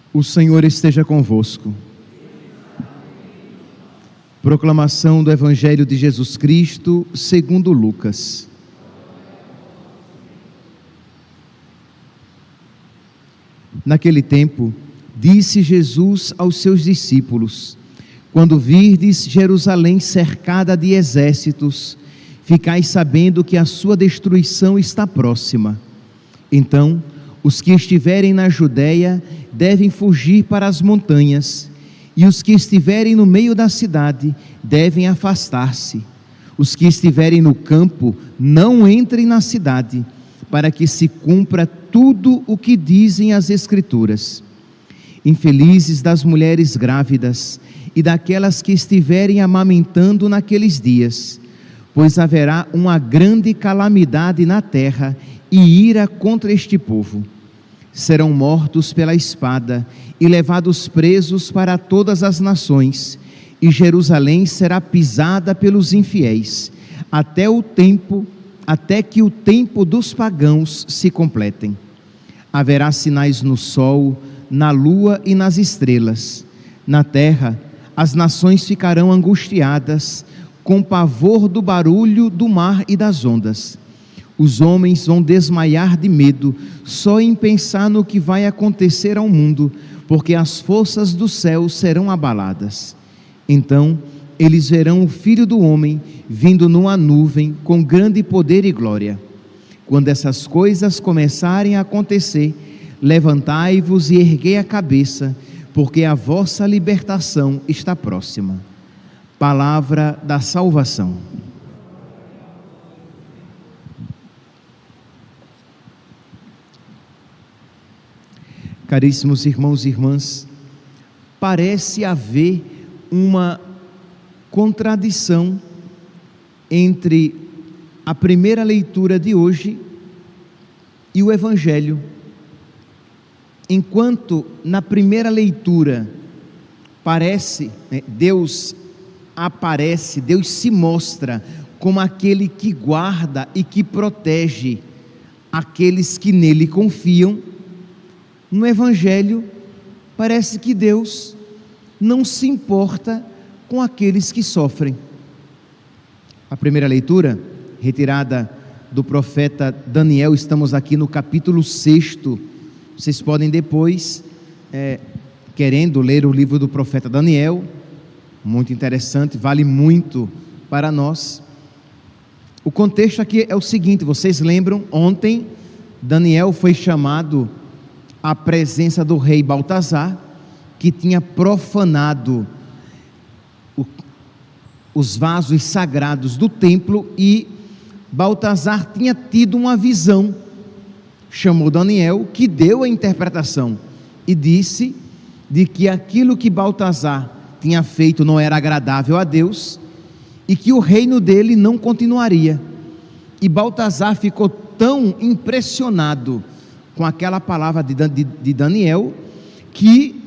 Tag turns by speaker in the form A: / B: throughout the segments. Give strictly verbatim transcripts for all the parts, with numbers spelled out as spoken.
A: O Senhor esteja convosco. Proclamação do Evangelho de Jesus Cristo segundo Lucas. Naquele tempo, disse Jesus aos seus discípulos: quando virdes Jerusalém cercada de exércitos, ficai sabendo que a sua destruição está próxima. Então, os que estiverem na Judeia devem fugir para as montanhas, e os que estiverem no meio da cidade devem afastar-se. Os que estiverem no campo não entrem na cidade, para que se cumpra tudo o que dizem as Escrituras. Infelizes das mulheres grávidas e daquelas que estiverem amamentando naqueles dias, pois haverá uma grande calamidade na terra e ira contra este povo. Serão mortos pela espada e levados presos para todas as nações, e Jerusalém será pisada pelos infiéis, até o tempo, até que o tempo dos pagãos se completem. Haverá sinais no sol, na lua e nas estrelas. Na terra, as nações ficarão angustiadas, com pavor do barulho do mar e das ondas. Os homens vão desmaiar de medo, só em pensar no que vai acontecer ao mundo, porque as forças do céu serão abaladas. Então, eles verão o Filho do Homem vindo numa nuvem com grande poder e glória. Quando essas coisas começarem a acontecer, levantai-vos e erguei a cabeça, porque a vossa libertação está próxima. Palavra da salvação. Caríssimos irmãos e irmãs, parece haver uma contradição entre a primeira leitura de hoje e o Evangelho. Enquanto na primeira leitura parece, né, Deus aparece, Deus se mostra como aquele que guarda e que protege aqueles que nele confiam, no Evangelho parece que Deus não se importa com aqueles que sofrem. A primeira leitura, retirada do profeta Daniel, estamos aqui no capítulo sexto. Vocês podem depois, é, querendo ler o livro do profeta Daniel, muito interessante, vale muito para nós. O contexto aqui é o seguinte: vocês lembram, ontem Daniel foi chamado à presença do rei Baltazar, que tinha profanado o, os vasos sagrados do templo, e Baltazar tinha tido uma visão. Chamou Daniel, que deu a interpretação e disse de que aquilo que Baltazar tinha feito não era agradável a Deus e que o reino dele não continuaria. E Baltazar ficou tão impressionado com aquela palavra de, de, de Daniel, que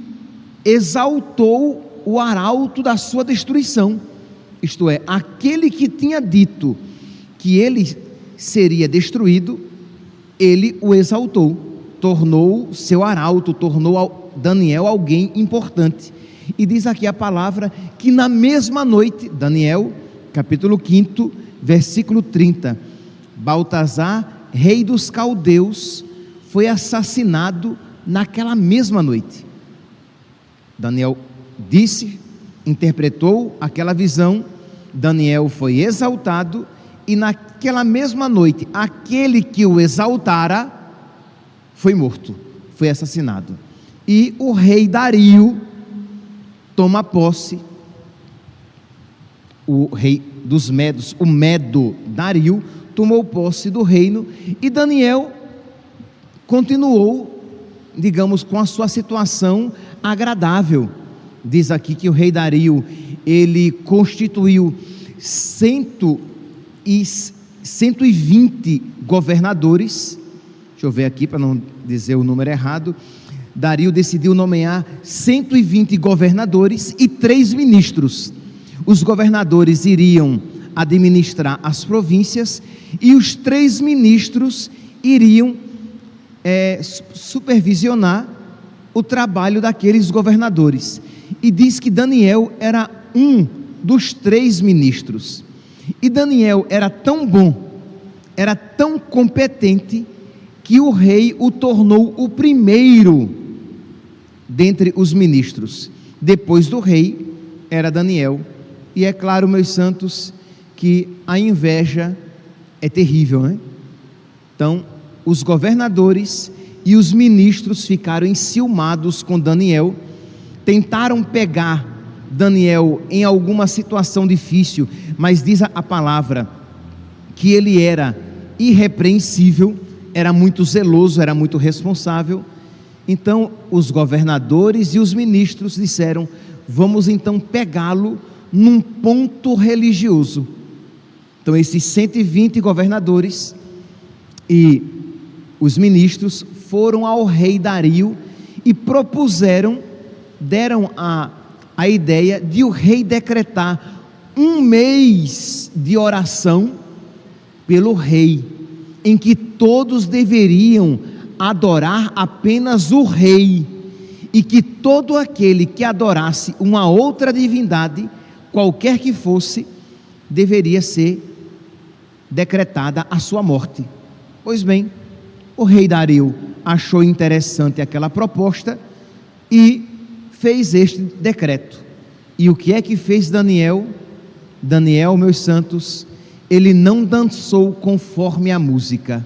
A: exaltou o arauto da sua destruição, isto é, aquele que tinha dito que ele seria destruído, ele o exaltou, tornou seu arauto, tornou Daniel alguém importante. E diz aqui a palavra que na mesma noite, Daniel, capítulo quinto, versículo trinta, Baltazar, rei dos caldeus, foi assassinado naquela mesma noite. Daniel disse, interpretou aquela visão, Daniel foi exaltado, e naquela mesma noite, aquele que o exaltara foi morto, foi assassinado. E o rei Dario toma posse, o rei dos Medos, o Medo Dario, tomou posse do reino, e Daniel continuou, digamos, com a sua situação agradável. Diz aqui que o rei Dario, ele constituiu cento e, cento e vinte governadores. Deixa eu ver aqui para não dizer o número errado. Dario decidiu nomear cento e vinte governadores e três ministros. Os governadores iriam administrar as províncias e os três ministros iriam é, supervisionar o trabalho daqueles governadores. E diz que Daniel era um dos três ministros. E Daniel era tão bom, era tão competente, que o rei o tornou o primeiro dentre os ministros. Depois do rei, era Daniel. E é claro, meus santos, que a inveja é terrível, né? Então, os governadores e os ministros ficaram enciumados com Daniel, tentaram pegar Daniel em alguma situação difícil, mas diz a palavra que ele era irrepreensível, era muito zeloso, era muito responsável. Então os governadores e os ministros disseram: vamos então pegá-lo num ponto religioso. Então esses cento e vinte governadores e os ministros foram ao rei Dario e propuseram, deram a, a ideia de o rei decretar um mês de oração pelo rei, em que todos deveriam adorar apenas o rei, e que todo aquele que adorasse uma outra divindade, qualquer que fosse, deveria ser decretada a sua morte. Pois bem, o rei Dario achou interessante aquela proposta e fez este decreto. E o que é que fez Daniel? Daniel, meus santos, ele não dançou conforme a música.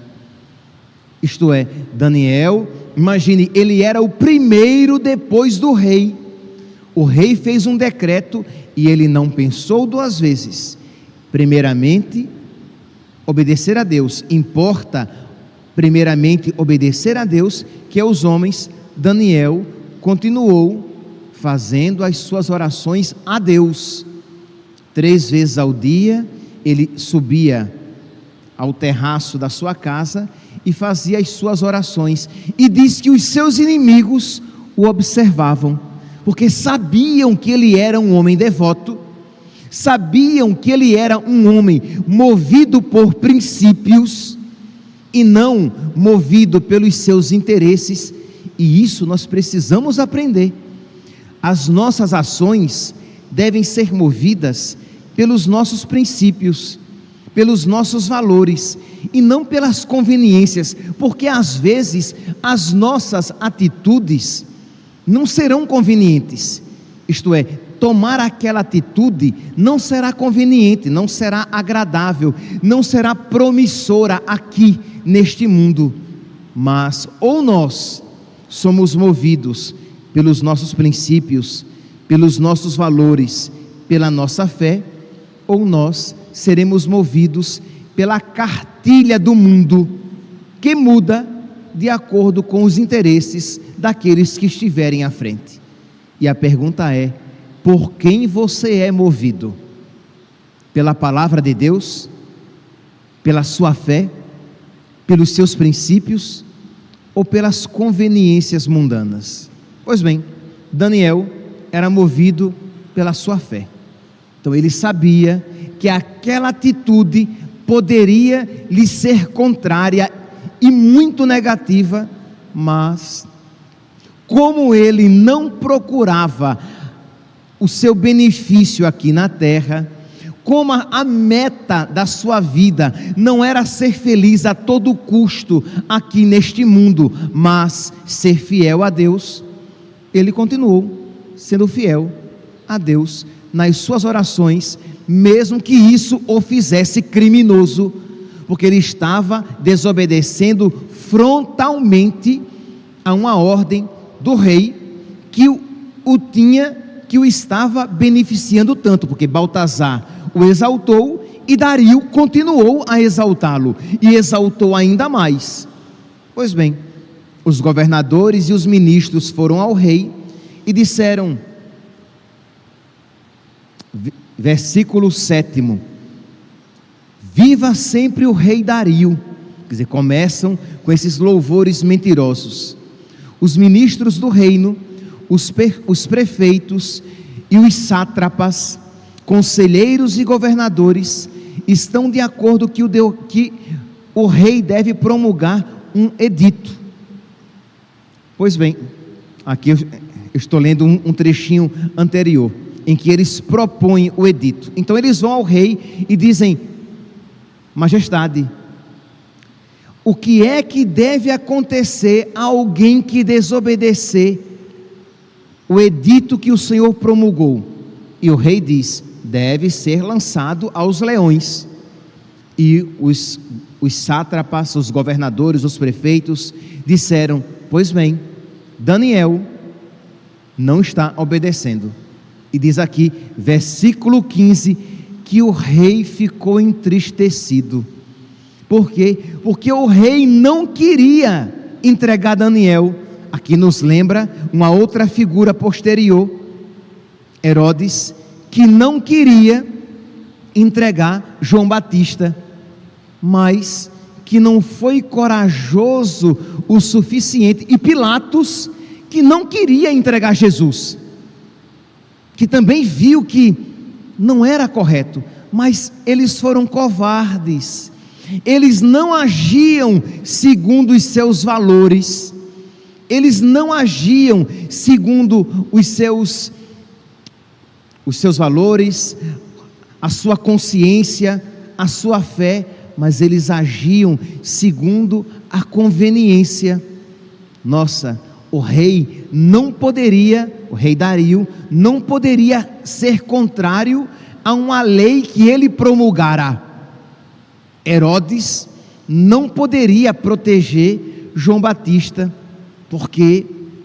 A: Isto é, Daniel, imagine, ele era o primeiro depois do rei. O rei fez um decreto e ele não pensou duas vezes. Primeiramente, obedecer a Deus. Importa primeiramente obedecer a Deus que aos homens. Daniel continuou fazendo as suas orações a Deus. Três vezes ao dia ele subia ao terraço da sua casa e fazia as suas orações, e diz que os seus inimigos o observavam, porque sabiam que ele era um homem devoto, sabiam que ele era um homem movido por princípios e não movido pelos seus interesses. E isso nós precisamos aprender. As nossas ações devem ser movidas pelos nossos princípios, pelos nossos valores, e não pelas conveniências, porque às vezes as nossas atitudes não serão convenientes, isto é, tomar aquela atitude não será conveniente, não será agradável, não será promissora aqui neste mundo, mas ou nós somos movidos pelos nossos princípios, pelos nossos valores, pela nossa fé, ou nós seremos movidos pela cartilha do mundo, que muda de acordo com os interesses daqueles que estiverem à frente. E a pergunta é: por quem você é movido? Pela palavra de Deus? Pela sua fé? Pelos seus princípios? Ou pelas conveniências mundanas? Pois bem, Daniel era movido pela sua fé. Então ele sabia que aquela atitude poderia lhe ser contrária e muito negativa, mas como ele não procurava o seu benefício aqui na terra, como a, a meta da sua vida não era ser feliz a todo custo aqui neste mundo, mas ser fiel a Deus, ele continuou sendo fiel a Deus nas suas orações, mesmo que isso o fizesse criminoso, porque ele estava desobedecendo frontalmente a uma ordem do rei que o, o tinha, que o estava beneficiando tanto, porque Baltazar o exaltou e Dario continuou a exaltá-lo, e exaltou ainda mais. Pois bem, os governadores e os ministros foram ao rei e disseram, versículo sétimo: viva sempre o rei Dario. Quer dizer, começam com esses louvores mentirosos. Os ministros do reino, os, per, os prefeitos e os sátrapas, conselheiros e governadores estão de acordo que o, deu, que o rei deve promulgar um edito. Pois bem, aqui eu estou lendo um, um trechinho anterior, em que eles propõem o edito. Então eles vão ao rei e dizem: majestade, o que é que deve acontecer a alguém que desobedecer o edito que o Senhor promulgou? E o rei diz: deve ser lançado aos leões. E os, os sátrapas, os governadores, os prefeitos disseram: pois bem, Daniel não está obedecendo. E diz aqui, versículo quinze, que o rei ficou entristecido. Por quê? Porque o rei não queria entregar Daniel. Aqui nos lembra uma outra figura posterior, Herodes, que não queria entregar João Batista, mas que não foi corajoso o suficiente, e Pilatos, que não queria entregar Jesus, que também viu que não era correto, mas eles foram covardes, eles não agiam segundo os seus valores, eles não agiam segundo os seus, os seus valores, a sua consciência, a sua fé, mas eles agiam segundo a conveniência. Nossa, o rei não poderia, o rei Dario, não poderia ser contrário a uma lei que ele promulgara. Herodes não poderia proteger João Batista, porque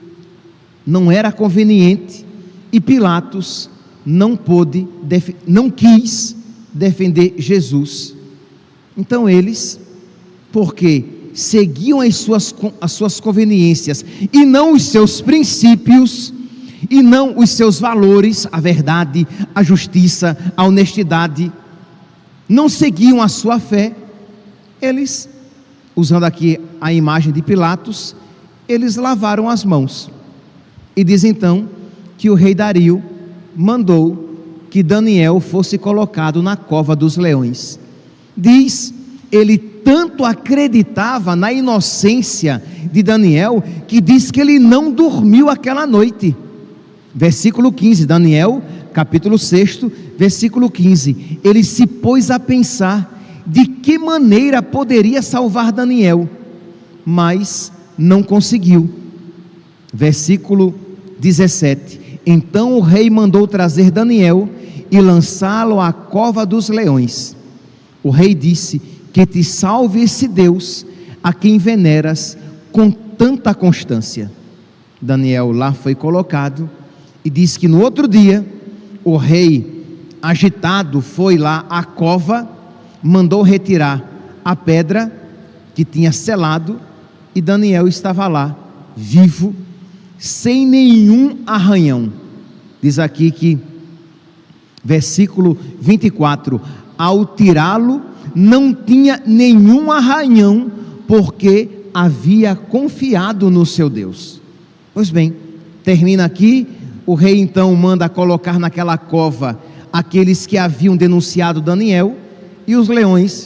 A: não era conveniente, e Pilatos não pôde, não quis defender Jesus. Então eles, porque seguiam as suas, as suas conveniências, e não os seus princípios, e não os seus valores, a verdade, a justiça, a honestidade, não seguiam a sua fé, eles, usando aqui a imagem de Pilatos, eles lavaram as mãos. E diz então que o rei Dario mandou que Daniel fosse colocado na cova dos leões. Diz, ele tanto acreditava na inocência de Daniel, que diz que ele não dormiu aquela noite. Versículo quinze, Daniel, capítulo seis, versículo quinze, ele se pôs a pensar de que maneira poderia salvar Daniel, mas não conseguiu. Versículo dezessete, então o rei mandou trazer Daniel e lançá-lo à cova dos leões. O rei disse: que te salve esse Deus a quem veneras com tanta constância. Daniel lá foi colocado, e diz que no outro dia o rei, agitado, foi lá à cova, mandou retirar a pedra que tinha selado, e Daniel estava lá, vivo, sem nenhum arranhão. Diz aqui que, versículo vinte e quatro, ao tirá-lo, não tinha nenhum arranhão, porque havia confiado no seu Deus. Pois bem, termina aqui. O rei então manda colocar naquela cova aqueles que haviam denunciado Daniel, e os leões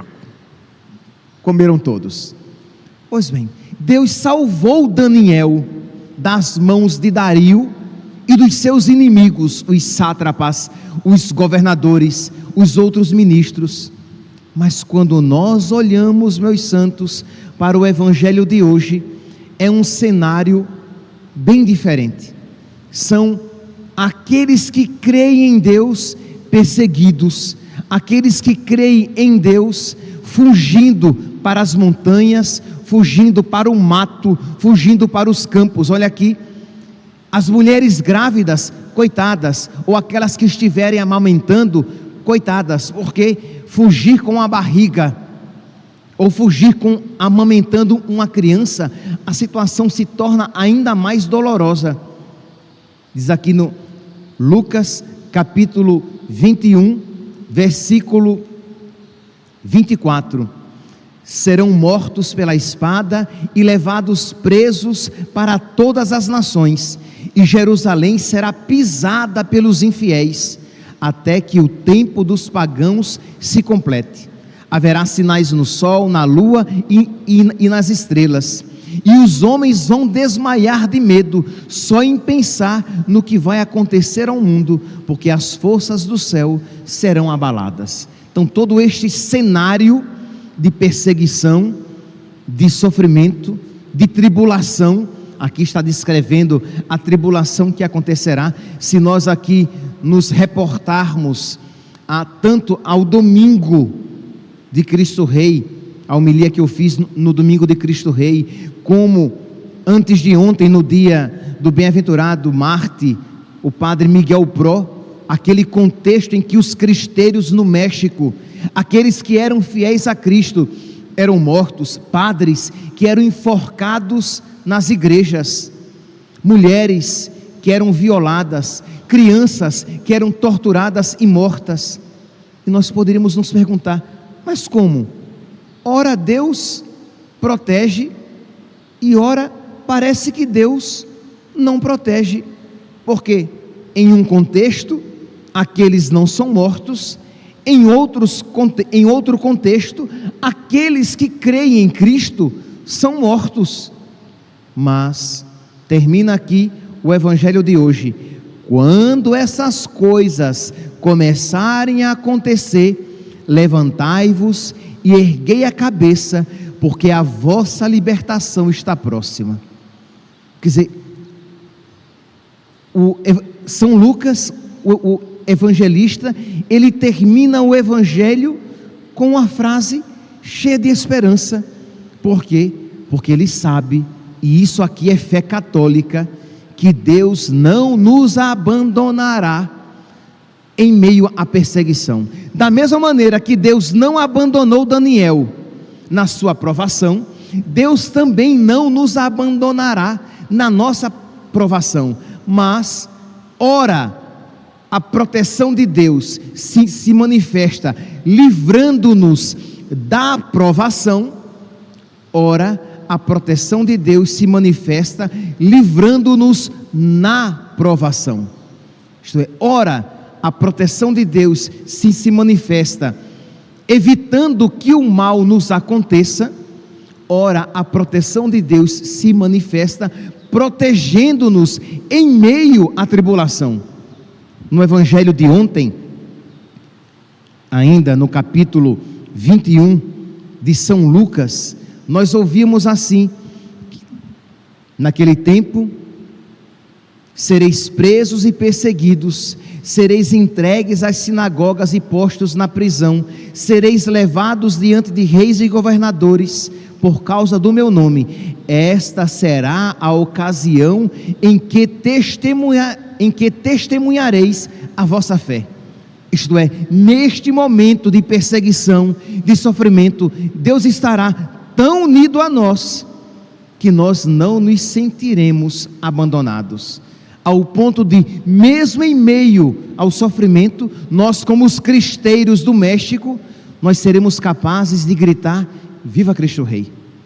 A: comeram todos. Pois bem, Deus salvou Daniel das mãos de Dario e dos seus inimigos, os sátrapas, os governadores, os outros ministros. Mas quando nós olhamos, meus santos, para o evangelho de hoje, é um cenário bem diferente. São aqueles que creem em Deus perseguidos, aqueles que creem em Deus fugindo para as montanhas, fugindo para o mato, fugindo para os campos. Olha aqui, as mulheres grávidas, coitadas, ou aquelas que estiverem amamentando, coitadas, porque fugir com a barriga, ou fugir com amamentando uma criança, a situação se torna ainda mais dolorosa. Diz aqui no Lucas capítulo vinte e um, versículo vinte e quatro, serão mortos pela espada e levados presos para todas as nações, e Jerusalém será pisada pelos infiéis, até que o tempo dos pagãos se complete. Haverá sinais no sol, na lua e, e, e nas estrelas, e os homens vão desmaiar de medo só em pensar no que vai acontecer ao mundo, porque as forças do céu serão abaladas. Então todo este cenário de perseguição, de sofrimento, de tribulação, aqui está descrevendo a tribulação que acontecerá. Se nós aqui nos reportarmos a, tanto ao domingo de Cristo Rei, a homilia que eu fiz no, no domingo de Cristo Rei, como antes de ontem, no dia do bem-aventurado Marte, o padre Miguel Pro, aquele contexto em que os cristeiros no México, aqueles que eram fiéis a Cristo, eram mortos, padres que eram enforcados nas igrejas, mulheres que eram violadas, crianças que eram torturadas e mortas. E nós poderíamos nos perguntar: mas como? Ora Deus protege e ora parece que Deus não protege, porque em um contexto aqueles não são mortos, em, outros, em outro contexto aqueles que creem em Cristo são mortos. Mas termina aqui o evangelho de hoje: quando essas coisas começarem a acontecer, levantai-vos e erguei a cabeça, porque a vossa libertação está próxima. Quer dizer, o São Lucas, o, o evangelista, ele termina o evangelho com uma frase cheia de esperança. Por quê? Porque ele sabe, e isso aqui é fé católica, que Deus não nos abandonará em meio à perseguição. Da mesma maneira que Deus não abandonou Daniel na sua provação, Deus também não nos abandonará na nossa provação. Mas, ora, a proteção de Deus se, se manifesta livrando-nos da provação, ora, a proteção de Deus se manifesta livrando-nos na provação. Isto é, ora, a proteção de Deus se, se manifesta evitando que o mal nos aconteça, ora, a proteção de Deus se manifesta protegendo-nos em meio à tribulação. No evangelho de ontem, ainda no capítulo vinte e um de São Lucas, nós ouvimos assim: naquele tempo sereis presos e perseguidos, sereis entregues às sinagogas e postos na prisão, sereis levados diante de reis e governadores por causa do meu nome. Esta será a ocasião em que, testemunha, em que testemunhareis a vossa fé. Isto é, neste momento de perseguição, de sofrimento, Deus estará tão unido a nós, que nós não nos sentiremos abandonados, ao ponto de, mesmo em meio ao sofrimento, nós, como os cristeiros do México, nós seremos capazes de gritar: viva Cristo Rei!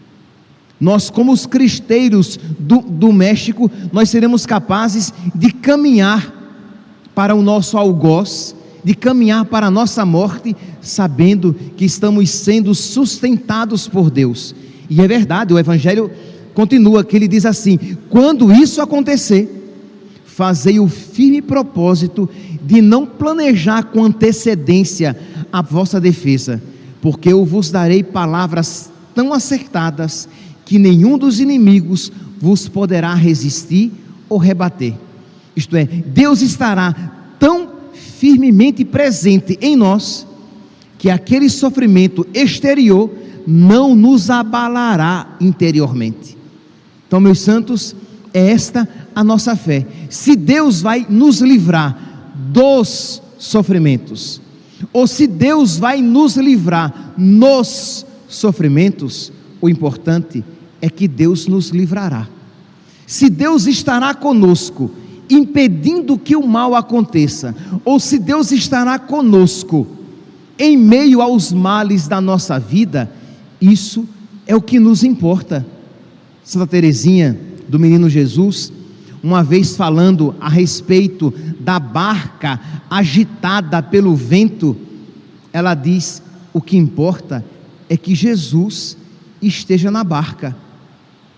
A: Nós, como os cristeiros do, do México, nós seremos capazes de caminhar para o nosso algoz, de caminhar para a nossa morte, sabendo que estamos sendo sustentados por Deus. E é verdade, o evangelho continua, que ele diz assim: quando isso acontecer, fazei o firme propósito de não planejar com antecedência a vossa defesa, porque eu vos darei palavras tão acertadas que nenhum dos inimigos vos poderá resistir ou rebater. Isto é, Deus estará tão firmemente presente em nós, que aquele sofrimento exterior não nos abalará interiormente. Então, meus santos, é esta a nossa fé. Se Deus vai nos livrar dos sofrimentos, ou se Deus vai nos livrar nos sofrimentos, o importante é que Deus nos livrará. Se Deus estará conosco, impedindo que o mal aconteça, ou se Deus estará conosco em meio aos males da nossa vida, isso é o que nos importa. Santa Teresinha do Menino Jesus, uma vez falando a respeito da barca agitada pelo vento, ela diz: o que importa é que Jesus esteja na barca.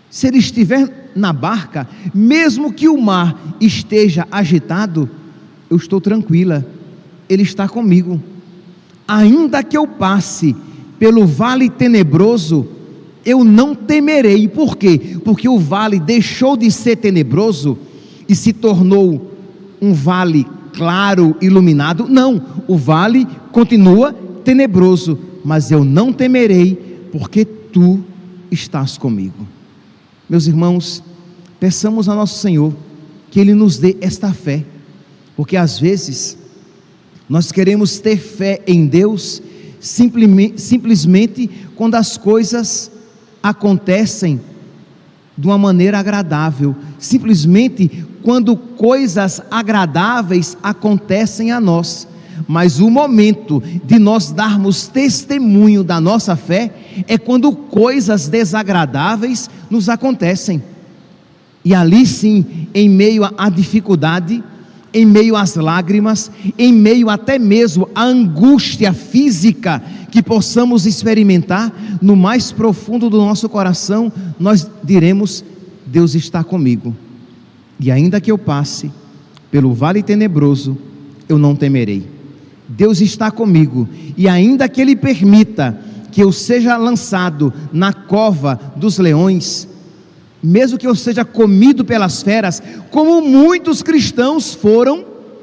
A: Se ele estiver na barca, mesmo que o mar esteja agitado, eu estou tranquila, ele está comigo. Ainda que eu passe pelo vale tenebroso, eu não temerei. Por quê? Porque o vale deixou de ser tenebroso e se tornou um vale claro, iluminado. Não, o vale continua tenebroso, mas eu não temerei, porque tu estás comigo. Meus irmãos, peçamos a nosso Senhor que Ele nos dê esta fé, porque às vezes nós queremos ter fé em Deus simplesmente, simplesmente quando as coisas acontecem de uma maneira agradável, simplesmente quando coisas agradáveis acontecem a nós. Mas o momento de nós darmos testemunho da nossa fé é quando coisas desagradáveis nos acontecem. E ali sim, em meio à dificuldade, em meio às lágrimas, em meio até mesmo à angústia física que possamos experimentar, no mais profundo do nosso coração, nós diremos: Deus está comigo, e ainda que eu passe pelo vale tenebroso, eu não temerei. Deus está comigo, e ainda que Ele permita que eu seja lançado na cova dos leões, mesmo que eu seja comido pelas feras, como muitos cristãos foram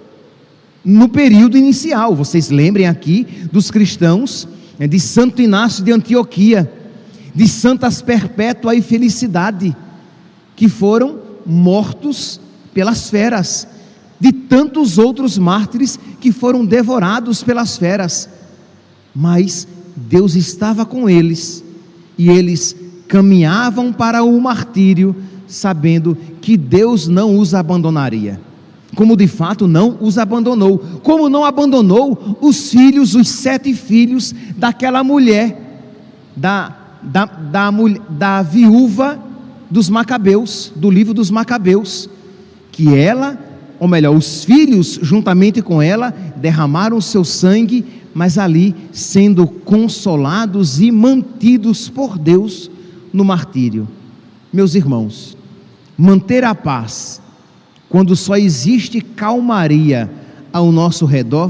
A: no período inicial. Vocês lembrem aqui dos cristãos de Santo Inácio de Antioquia, de Santas Perpétua e Felicidade, que foram mortos pelas feras, de tantos outros mártires que foram devorados pelas feras, mas Deus estava com eles, e eles caminhavam para o martírio, sabendo que Deus não os abandonaria, como de fato não os abandonou, como não abandonou os filhos, os sete filhos daquela mulher, da, da, da, da viúva dos Macabeus, do livro dos Macabeus, que ela, ou melhor, os filhos juntamente com ela derramaram seu sangue, mas ali sendo consolados e mantidos por Deus no martírio. Meus irmãos, manter a paz quando só existe calmaria ao nosso redor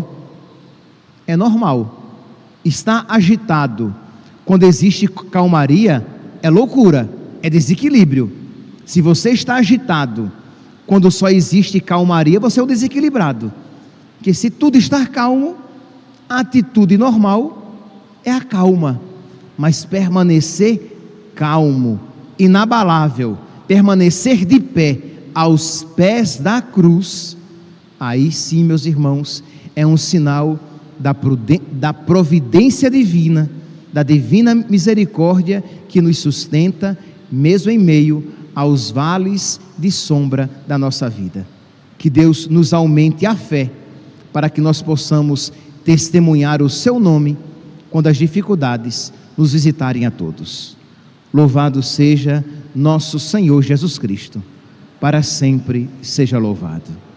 A: é normal. Estar agitado quando existe calmaria é loucura, é desequilíbrio. Se você está agitado quando só existe calmaria, você é um desequilibrado. Porque se tudo está calmo, a atitude normal é a calma, mas permanecer calmo, inabalável, permanecer de pé aos pés da cruz, aí sim, meus irmãos, é um sinal da, pruden- da providência divina, da divina misericórdia que nos sustenta, mesmo em meio aos vales de sombra da nossa vida. Que Deus nos aumente a fé, para que nós possamos testemunhar o seu nome, quando as dificuldades nos visitarem a todos. Louvado seja nosso Senhor Jesus Cristo, para sempre seja louvado.